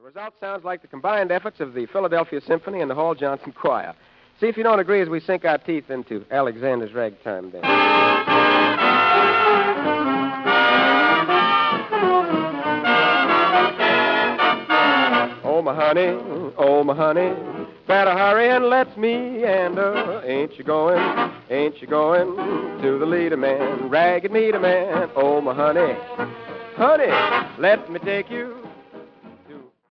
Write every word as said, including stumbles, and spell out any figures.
result sounds like the combined efforts of the Philadelphia Symphony and the Hall Johnson Choir. See if you don't agree as we sink our teeth into Alexander's Ragtime Band. Oh, my honey, oh, my honey, better hurry and let me enter. Ain't you going, ain't you going to the leader man, ragged meter man? Oh, my honey, honey, let me take you